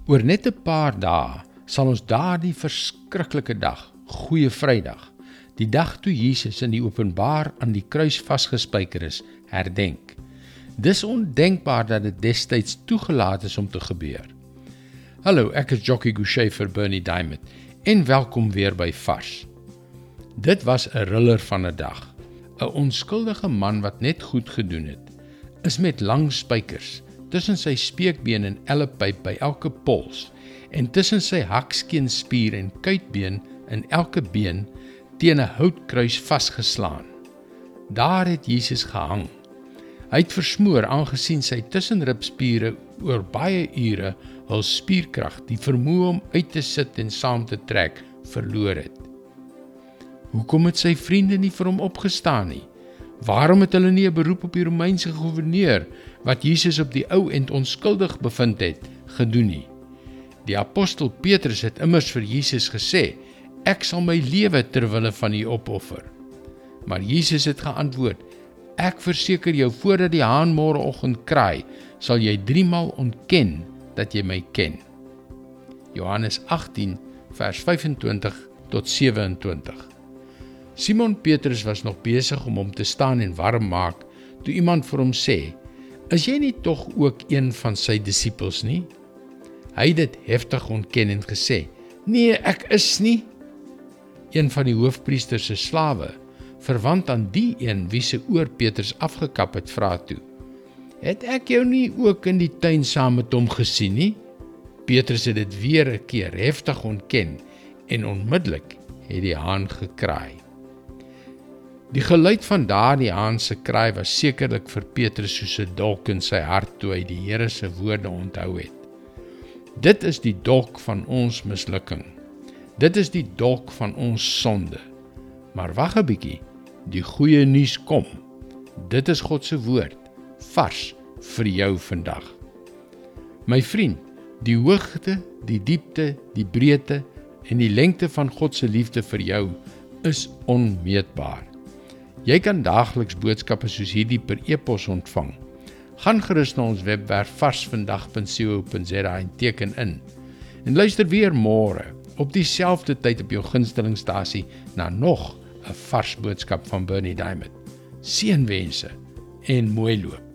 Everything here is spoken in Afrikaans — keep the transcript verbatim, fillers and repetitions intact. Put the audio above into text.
Oor net 'n paar dae sal ons daardie verskriklike dag, Goeie Vrydag, die dag toe Jesus in die openbaar aan die kruis vasgespijker is, herdenk. Dis ondenkbaar dat dit destyds toegelaat is om te gebeur. Hallo, ek is Jockey Gouchee vir Bernie Diamond en welkom weer by Vars. Dit was 'n riller van 'n dag. 'n Onskuldige man wat net goed gedoen het, is met lang spykers tussen sy speekbeen en ellepyp by elke pols en tussen sy hakskeenspier en kuitbeen in elke been teen 'n houtkruis vasgeslaan. Daar het Jesus gehang. Hy het versmoor aangesien sy tussenribspiere oor baie ure hul spierkrag, die vermoë om uit te sit en saam te trek, verloor het. Hoekom het sy vriende nie vir hom opgestaan nie? Waarom het hulle nie 'n beroep op die Romeinse gouverneur, wat Jesus op die ou end onskuldig bevind het, gedoen nie? Die apostel Petrus het immers vir Jesus gesê, ek sal my lewe ter wille van u opoffer. Maar Jesus het geantwoord, ek verseker jou, voordat die haan môreoggend kraai, sal jy driemaal ontken dat jy my ken. Johannes agtien vers vyfentwintig tot sewe-en-twintig. Simon Petrus was nog besig om hom te staan en warm maak, toe iemand vir hom sê, is jy nie tog ook een van sy disippels nie? Hy het dit heftig ontken en gesê, nee, ek is nie. Een van die hoofpriesters se slawe, verwant aan die een wie se oor Petrus afgekap het, vra toe, het ek jou nie ook in die tuin saam met hom gesien nie? Petrus het dit weer 'n keer heftig ontken en onmiddellik het die haan gekraai. Die geluid van daardie haan se kraai was sekerlik vir Petrus soos 'n dolk in sy hart toe hy die Here se woorde onthou het. Dit is die dolk van ons mislukking. Dit is die dolk van ons sonde. Maar wag 'n bietjie, die goeie nuus kom. Dit is God se woord, vars vir jou vandag. My vriend, die hoogte, die diepte, die breedte en die lengte van God se liefde vir jou is onmeetbaar. Jy kan daagliks boodskappe soos hierdie per e-pos ontvang. Gaan gerus na ons webwerf varsvandag punt co punt za en teken in. En luister weer môre op dieselfde tyd op jou gunstelingstasie na nog 'n vars boodskap van Bernie Diamond. Seënwense en mooi loop.